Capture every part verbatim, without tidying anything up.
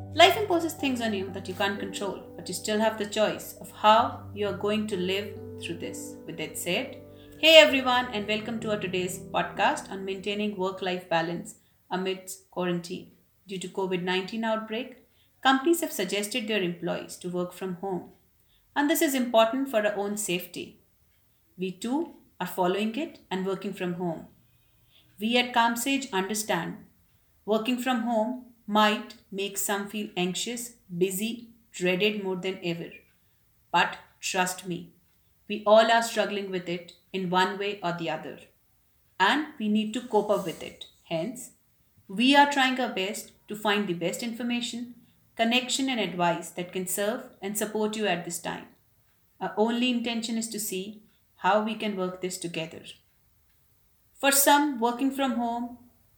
Life imposes things on you that you can't control, but you still have the choice of how you are going to live through this. With that said, hey everyone, and welcome to our today's podcast on maintaining work life balance amidst quarantine. Due to COVID nineteen outbreak, companies have suggested their employees to work from home, and this is important for our own safety. We too are following it and working from home. We at CalmSage understand working from home might make some feel anxious, busy, dreaded more than ever. But trust me, we all are struggling with it in one way or the other, and we need to cope up with it. Hence, we are trying our best to find the best information, connection, and advice that can serve and support you at this time. Our only intention is to see how we can work this together. For some, working from home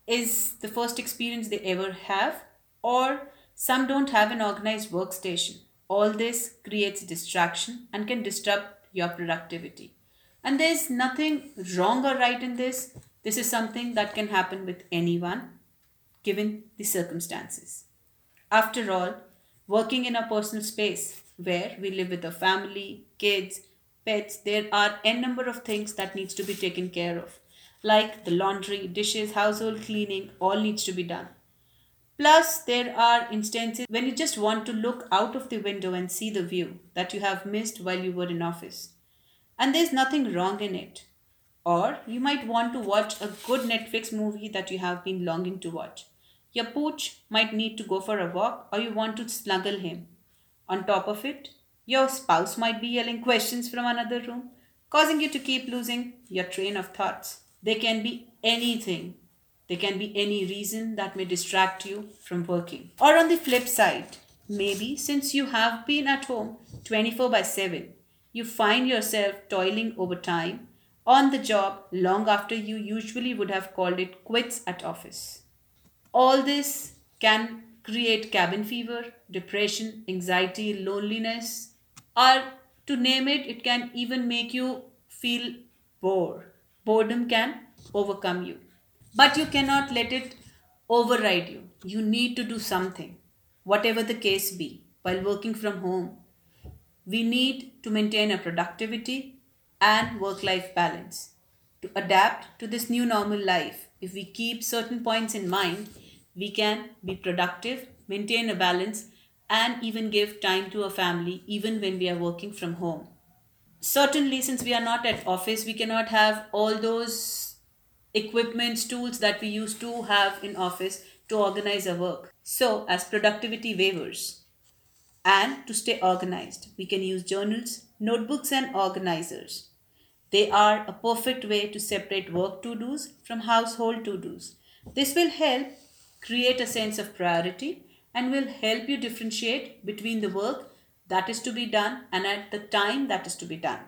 is the first experience they ever have, or some don't have an organized workstation. All this creates distraction and can disrupt your productivity. And there's nothing wrong or right in this. This is something that can happen with anyone given the circumstances. After all, working in a personal space where we live with a family, kids, pets, there are n number of things that needs to be taken care of. Like the laundry, dishes, household cleaning, all needs to be done. Plus, there are instances when you just want to look out of the window and see the view that you have missed while you were in office. And there's nothing wrong in it. Or you might want to watch a good Netflix movie that you have been longing to watch. Your pooch might need to go for a walk or you want to snuggle him. On top of it, your spouse might be yelling questions from another room, causing you to keep losing your train of thoughts. They can be anything. There can be any reason that may distract you from working. Or on the flip side, maybe since you have been at home twenty-four by seven, you find yourself toiling over time on the job long after you usually would have called it quits at office. All this can create cabin fever, depression, anxiety, loneliness, or to name it, it can even make you feel bored. Boredom can overcome you. But you cannot let it override you. You need to do something, whatever the case be, while working from home. We need to maintain a productivity and work life balance. To adapt to this new normal life, if we keep certain points in mind, we can be productive, maintain a balance, and even give time to a family even when we are working from home. Certainly, since we are not at office, we cannot have all those equipments, tools that we used to have in office to organize our work. So, as productivity waivers and to stay organized, we can use journals, notebooks, and organizers. They are a perfect way to separate work to dos from household to dos. This will help create a sense of priority and will help you differentiate between the work that is to be done and at the time that is to be done.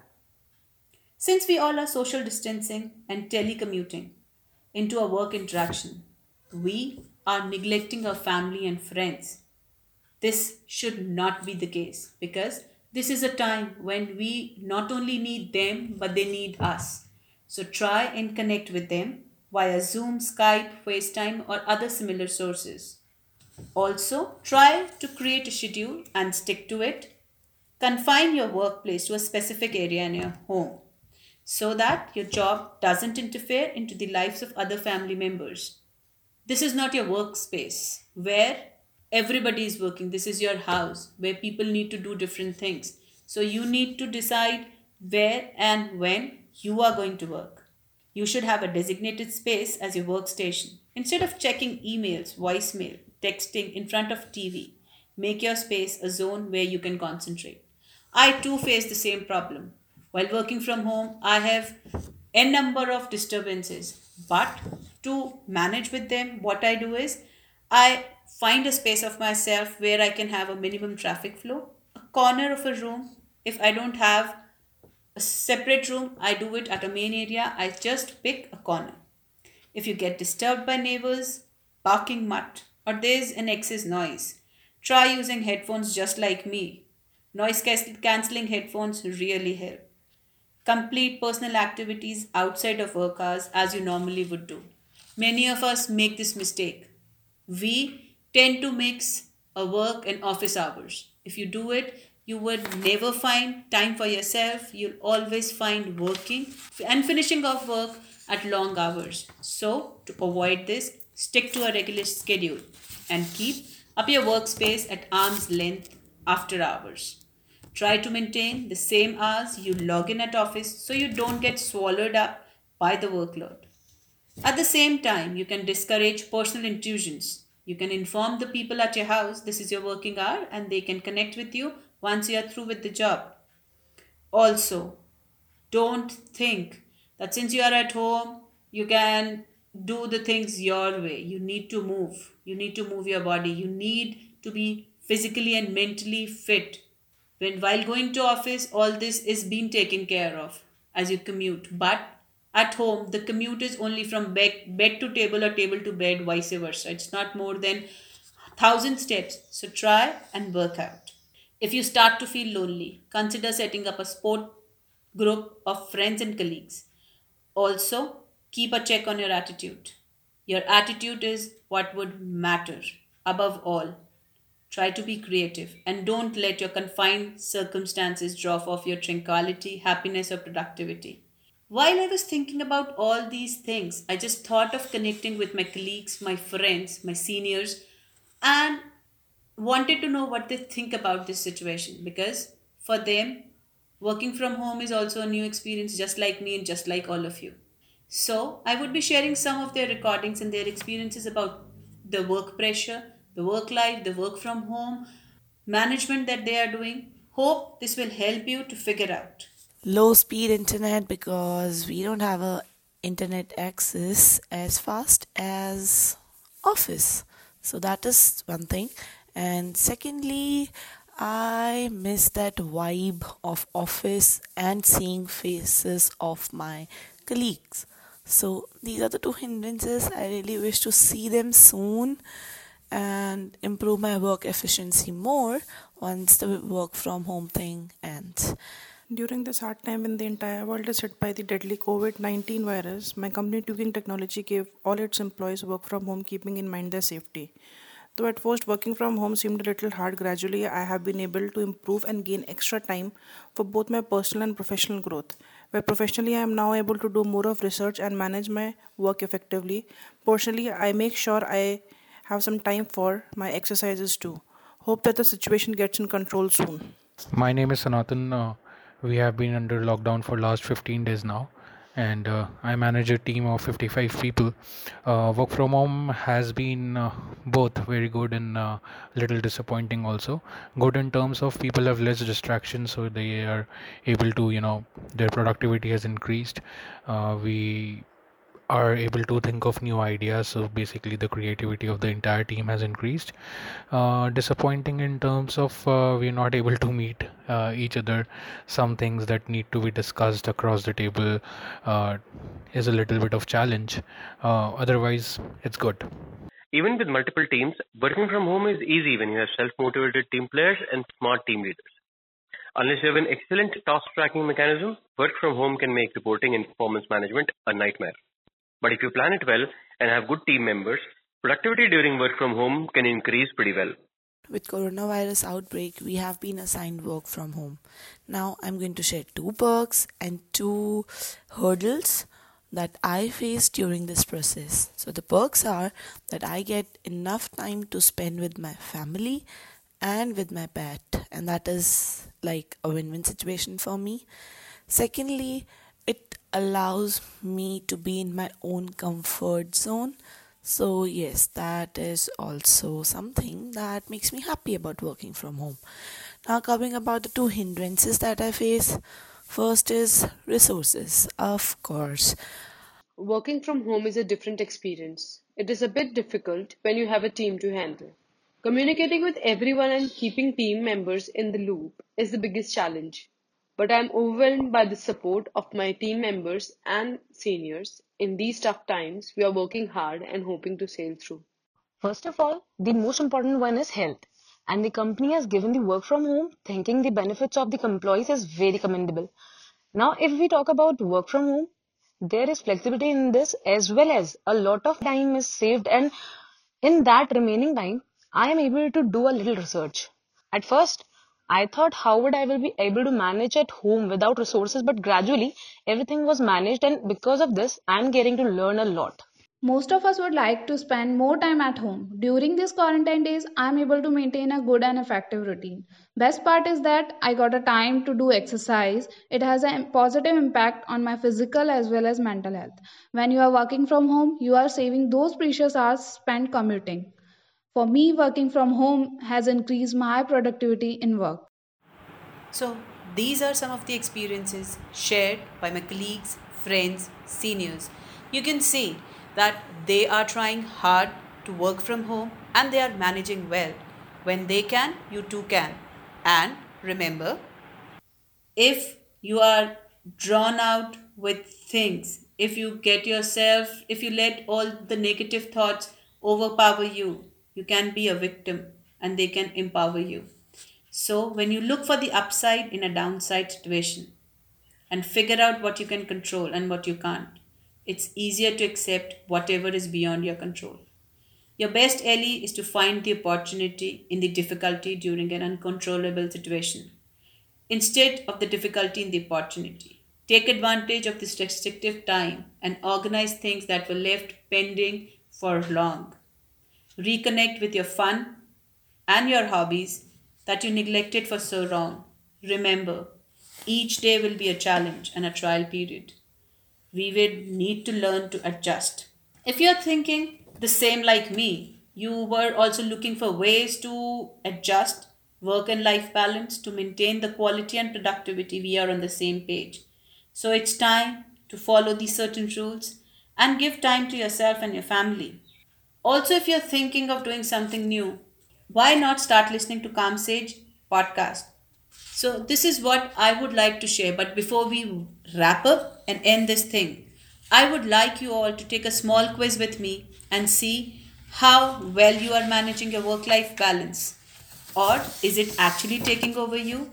Since we all are social distancing and telecommuting into our work interaction, we are neglecting our family and friends. This should not be the case because this is a time when we not only need them but they need us. So try and connect with them via Zoom, Skype, FaceTime, or other similar sources. Also, try to create a schedule and stick to it. Confine your workplace to a specific area in your home so that your job doesn't interfere into the lives of other family members. This is not your workspace where everybody is working. This is your house where people need to do different things. So you need to decide where and when you are going to work. You should have a designated space as your workstation. Instead of checking emails, voicemail, texting in front of T V, make your space a zone where you can concentrate. I too face the same problem. While working from home, I have n number of disturbances. But to manage with them, what I do is I find a space of myself where I can have a minimum traffic flow, a corner of a room. If I don't have a separate room, I do it at a main area. I just pick a corner. If you get disturbed by neighbors, barking mutt, or there's an excess noise, try using headphones just like me. Noise cancelling headphones really help. Complete personal activities outside of work hours as you normally would do. Many of us make this mistake. We tend to mix a work and office hours. If you do it, you would never find time for yourself. You'll always find working and finishing off work at long hours. So, to avoid this, stick to a regular schedule and keep up your workspace at arm's length after hours. Try to maintain the same hours you log in at office so you don't get swallowed up by the workload. At the same time, you can discourage personal intrusions. You can inform the people at your house this is your working hour and they can connect with you once you are through with the job. Also, don't think that since you are at home, you can do the things your way. You need to move. You need to move your body. You need to be physically and mentally fit. When while going to office, all this is being taken care of as you commute. But at home, the commute is only from bed, bed to table or table to bed, vice versa. It's not more than thousand steps. So try and work out. If you start to feel lonely, consider setting up a sport group of friends and colleagues. Also, keep a check on your attitude. Your attitude is what would matter. Above all, try to be creative and don't let your confined circumstances drop off your tranquility, happiness, or productivity. While I was thinking about all these things, I just thought of connecting with my colleagues, my friends, my seniors, and wanted to know what they think about this situation because for them, working from home is also a new experience, just like me and just like all of you. So, I would be sharing some of their recordings and their experiences about the work pressure, the work life, the work from home management that they are doing. Hope this will help you to figure out. Low speed internet because we don't have a internet access as fast as office. So that is one thing. And secondly, I miss that vibe of office and seeing faces of my colleagues. So these are the two hindrances. I really wish to see them soon and improve my work efficiency more once the work from home thing ends. During this hard time when the entire world is hit by the deadly COVID nineteen virus, my company Tugin Technology gave all its employees work from home, keeping in mind their safety. Though at first working from home seemed a little hard, gradually I have been able to improve and gain extra time for both my personal and professional growth. Where professionally I am now able to do more of research and manage my work effectively. Personally, I make sure I have some time for my exercises too. Hope that the situation gets in control soon. My name is Sanatan. Uh, we have been under lockdown for last fifteen days now, and uh, I manage a team of fifty-five people. Uh, work from home has been uh, both very good and uh, little disappointing also. Good in terms of people have less distractions, so they are able to, you know, their productivity has increased. Uh, we are able to think of new ideas, so basically the creativity of the entire team has increased. Uh, disappointing in terms of uh, we're not able to meet uh, each other. Some things that need to be discussed across the table uh, is a little bit of challenge. Uh, otherwise it's good. Even with multiple teams, working from home is easy when you have self-motivated team players and smart team leaders. Unless you have an excellent task tracking mechanism, work from home can make reporting and performance management a nightmare. But if you plan it well and have good team members, productivity during work from home can increase pretty well. With coronavirus outbreak, we have been assigned work from home. Now I'm going to share two perks and two hurdles that I faced during this process. So the perks are that I get enough time to spend with my family and with my pet, and that is like a win-win situation for me. Secondly, it allows me to be in my own comfort zone. So yes, that is also something that makes me happy about working from home. Now coming about the two hindrances that I face. First is resources, of course. Working from home is a different experience. It is a bit difficult when you have a team to handle. Communicating with everyone and keeping team members in the loop is the biggest challenge. But I'm overwhelmed by the support of my team members and seniors. In these tough times, we are working hard and hoping to sail through. First of all, the most important one is health. And the company has given the work from home, thinking the benefits of the employees is very commendable. Now, if we talk about work from home, there is flexibility in this as well as a lot of time is saved, and in that remaining time, I am able to do a little research. At first, I thought how would I will be able to manage at home without resources, but gradually everything was managed, and because of this, I am getting to learn a lot. Most of us would like to spend more time at home. During these quarantine days, I'm able to maintain a good and effective routine. Best part is that I got a time to do exercise. It has a positive impact on my physical as well as mental health. When you are working from home, you are saving those precious hours spent commuting. For me, working from home has increased my productivity in work. So, these are some of the experiences shared by my colleagues, friends, seniors. You can see that they are trying hard to work from home and they are managing well. When they can, you too can. And remember, if you are drawn out with things, if you get yourself, if you let all the negative thoughts overpower you, you can be a victim and they can empower you. So, when you look for the upside in a downside situation and figure out what you can control and what you can't, it's easier to accept whatever is beyond your control. Your best ally is to find the opportunity in the difficulty during an uncontrollable situation instead of the difficulty in the opportunity. Take advantage of this restrictive time and organize things that were left pending for long. Reconnect with your fun and your hobbies that you neglected for so long. Remember, each day will be a challenge and a trial period. We will need to learn to adjust. If you're thinking the same like me, you were also looking for ways to adjust work and life balance to maintain the quality and productivity, we are on the same page. So it's time to follow these certain rules and give time to yourself and your family. Also, if you're thinking of doing something new, why not start listening to Calm Sage podcast? So this is what I would like to share. But before we wrap up and end this thing, I would like you all to take a small quiz with me and see how well you are managing your work-life balance. Or is it actually taking over you?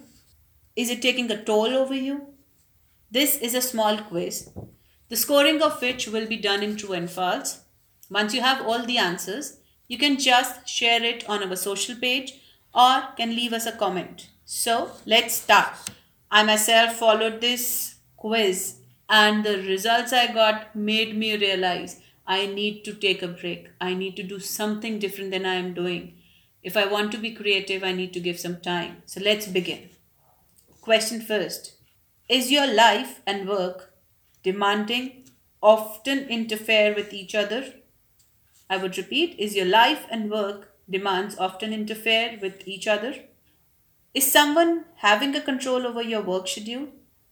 Is it taking a toll over you? This is a small quiz, the scoring of which will be done in true and false. Once you have all the answers, you can just share it on our social page or can leave us a comment. So let's start. I myself followed this quiz and the results I got made me realize I need to take a break. I need to do something different than I am doing. If I want to be creative, I need to give some time. So let's begin. Question first. Is your life and work demanding, often interfere with each other? I would repeat, is your life and work demands often interfere with each other? Is someone having a control over your work schedule?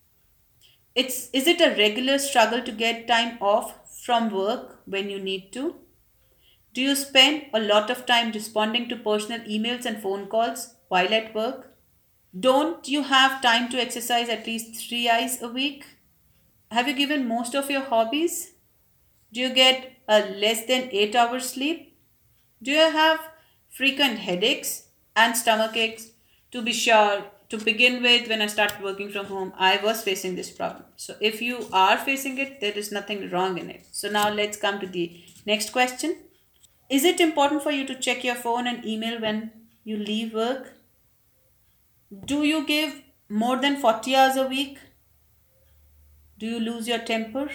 It's, is it a regular struggle to get time off from work when you need to? Do you spend a lot of time responding to personal emails and phone calls while at work? Don't you have time to exercise at least three hours a week? Have you given most of your hobbies? Do you get a less than eight hours sleep? Do you have frequent headaches and stomach aches? To be sure, to begin with, when I started working from home, I was facing this problem. So if you are facing it, there is nothing wrong in it. So now let's come to the next question. Is it important for you to check your phone and email when you leave work? Do you give more than forty hours a week? Do you lose your temper?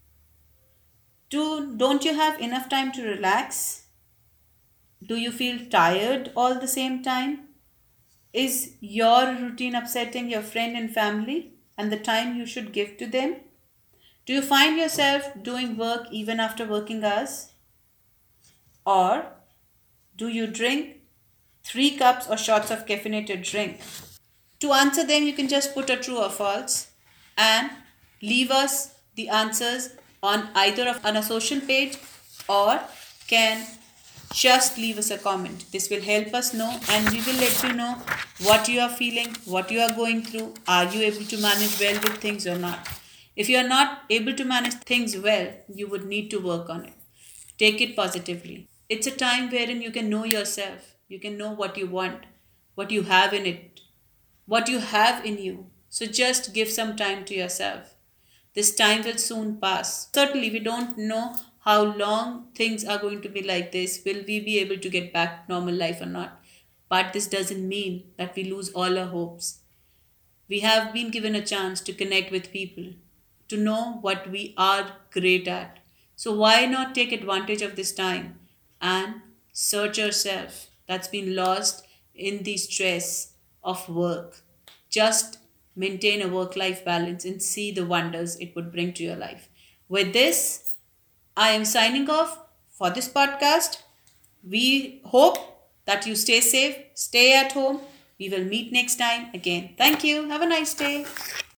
Do, don't you have enough time to relax? Do you feel tired all the same time? Is your routine upsetting your friend and family and the time you should give to them? Do you find yourself doing work even after working hours? Or do you drink three cups or shots of caffeinated drink? To answer them, you can just put a true or false and leave us the answers on either of on a social page or can just leave us a comment. This will help us know and we will let you know what you are feeling, what you are going through. Are you able to manage well with things or not? If you are not able to manage things well, you would need to work on it. Take it positively. It's a time wherein you can know yourself. You can know what you want, what you have in it, what you have in you. So just give some time to yourself. This time will soon pass. Certainly, we don't know how long things are going to be like this. Will we be able to get back normal life or not? But this doesn't mean that we lose all our hopes. We have been given a chance to connect with people, to know what we are great at. So why not take advantage of this time and search yourself that's been lost in the stress of work? Just maintain a work life balance and see the wonders it would bring to your life. With this, I am signing off for this podcast. We hope that you stay safe, stay at home. We will meet next time again. Thank you. Have a nice day.